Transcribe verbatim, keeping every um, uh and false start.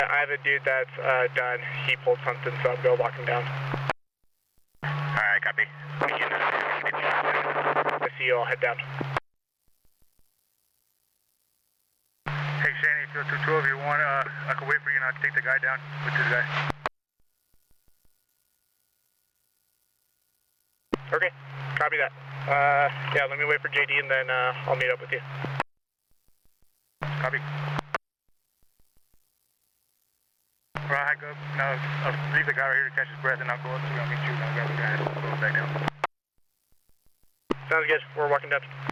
I have a dude that's uh, done. He pulled something, so I'm going to walk him down. Alright, copy. I see you. I'll head down. Hey, Shane, if you're two twelve, you want, uh, I can wait for you and I'll take the guy down with this guy. Okay, copy that. Uh, yeah, let me wait for J D and then uh, I'll meet up with you. Copy. Right, go. No, I'll leave the guy right here to catch his breath and I'll go up to him and meet you and I'll grab the guy and go back down. Sounds good. We're walking down.